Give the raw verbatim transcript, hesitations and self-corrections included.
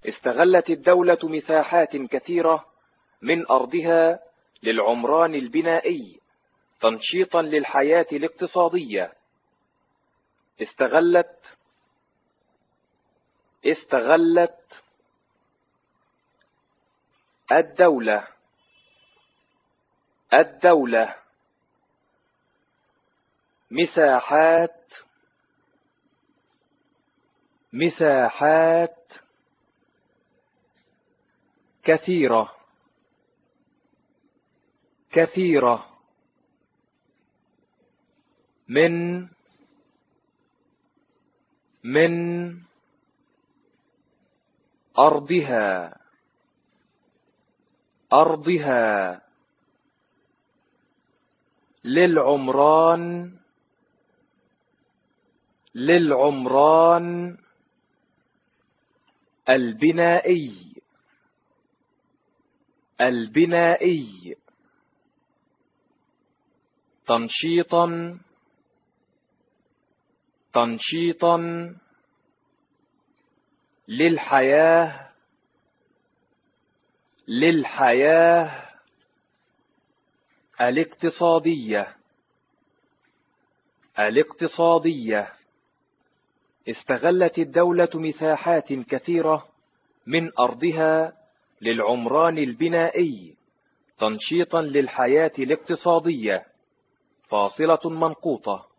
استغلت الدولة مساحات كثيرة من أرضها للعمران البنائي تنشيطا للحياة الاقتصادية. استغلت استغلت الدولة الدولة مساحات مساحات كثيرة كثيرة من من أرضها أرضها للعمران للعمران البنائي البنائي تنشيطا تنشيطا للحياة للحياة الاقتصادية الاقتصادية. استغلت الدولة مساحات كثيرة من أرضها للعمران البنائي تنشيطا للحياة الاقتصادية. فاصلة منقوطة.